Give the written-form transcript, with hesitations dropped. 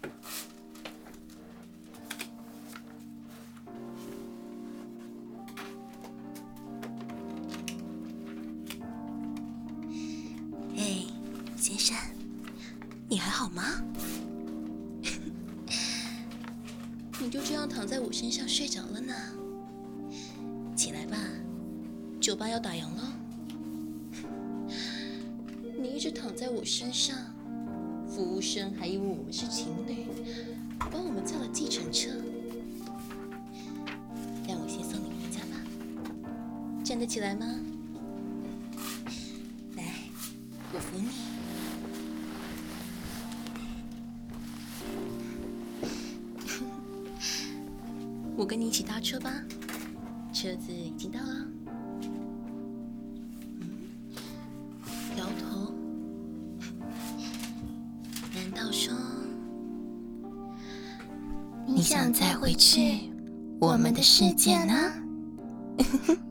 哎，先生，你还好吗？你就这样躺在我身上睡着了呢？起来吧，酒吧要打烊了。你一直躺在我身上，服务生还以为我们是情侣，帮我们叫了计程车。让我先送你回家吧，站得起来吗？来，我扶你。我跟你一起搭车吧，车子已经到了。摇头。难道说你想再回去我们的世界呢？